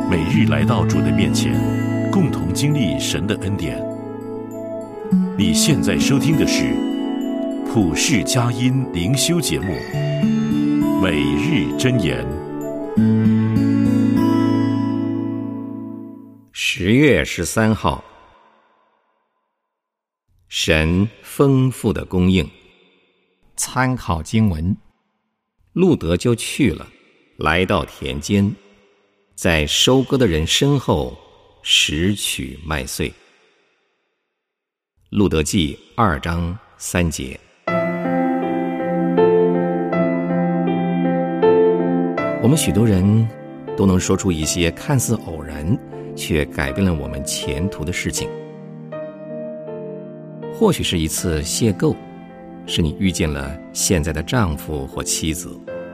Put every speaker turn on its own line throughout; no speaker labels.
每日来到主的面前，共同经历神的恩典。你现在收听的是普世佳音灵修节目《每日箴言》。
10月13号，神丰富的供应。
参考经文，
路德就去了，来到田间，在收割的人身后拾取麦穗。路德记2章3节。我们许多人都能说出一些看似偶然却改变了我们前途的事情。或许是一次邂逅，使你遇见了现在的丈夫或妻子；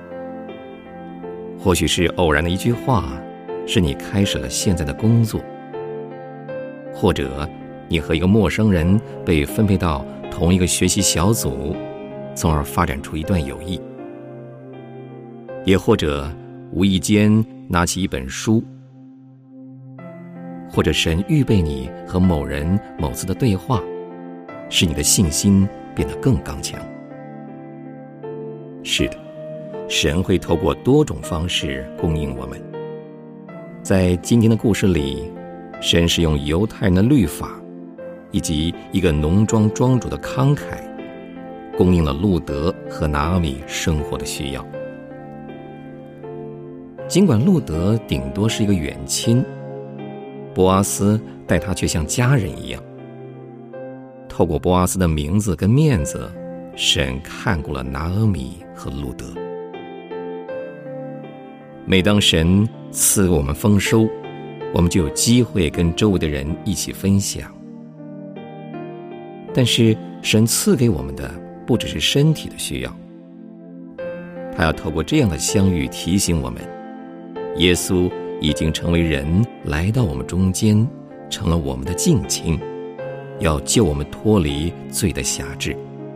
或许是偶然的一句话，使你开始了现在的工作；或者你和一个陌生人被分配到同一个学习小组，从而发展出一段友谊；也或者无意间拿起一本书；或者神预备你和某人某次的对话，使你的信心变得更刚强。是的，神会透过多种方式供应我们。在今天的故事里，神是用犹太人的律法以及一个农庄庄主的慷慨，供应了路德和拿俄米生活的需要。尽管路德顶多是一个远亲，波阿斯待他却像家人一样。透过波阿斯的名字跟面子，神看顾了拿俄米和路德。每当神赐给我们丰收，我们就有机会跟周围的人一起分享。但是神赐给我们的不只是身体的需要，他要透过这样的相遇提醒我们，耶稣已经成为人，来到我们中间，成了我们的近亲，要救我们脱离罪的辖制。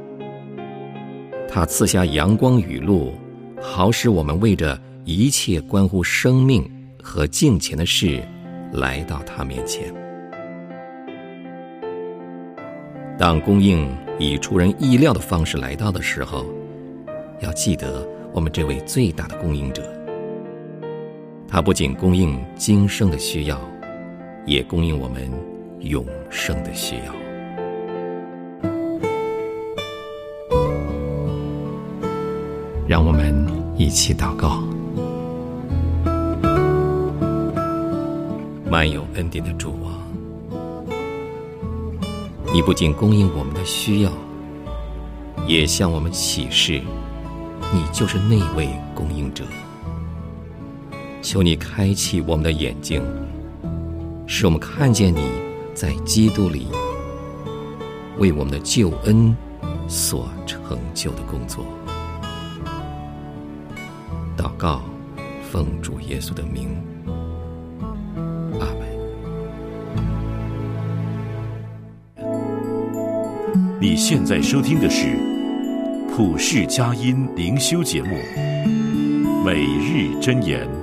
他赐下阳光雨露，好使我们为着一切关乎生命和敬虔的事来到他面前。当供应以出人意料的方式来到的时候，要记得我们这位最大的供应者，他不仅供应今生的需要，也供应我们永生的需要。
让我们一起祷告。
满有恩典的主啊，你不仅供应我们的需要，也向我们启示你就是那位供应者。求你开启我们的眼睛，使我们看见你在基督里为我们的救恩所成就的工作。祷告，奉主耶稣的名，阿门。
你现在收听的是普世佳音灵修节目《每日箴言》。